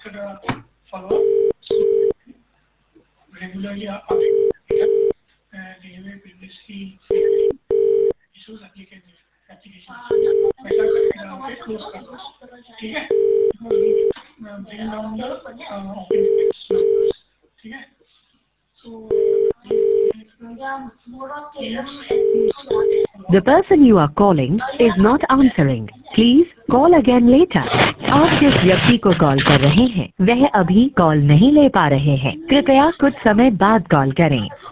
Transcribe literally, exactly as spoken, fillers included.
after follow up. Regularly update and you will previously issues application application ऐसा करके डाल के क्लोज कर दो, ठीक है? Bring down the open space, ठीक है? So The person you are calling is not answering. Please call again later. आप जिस व्यक्ति को कॉल कर रहे हैं वह अभी कॉल नहीं ले पा रहे हैं। कृपया कुछ समय बाद कॉल करें।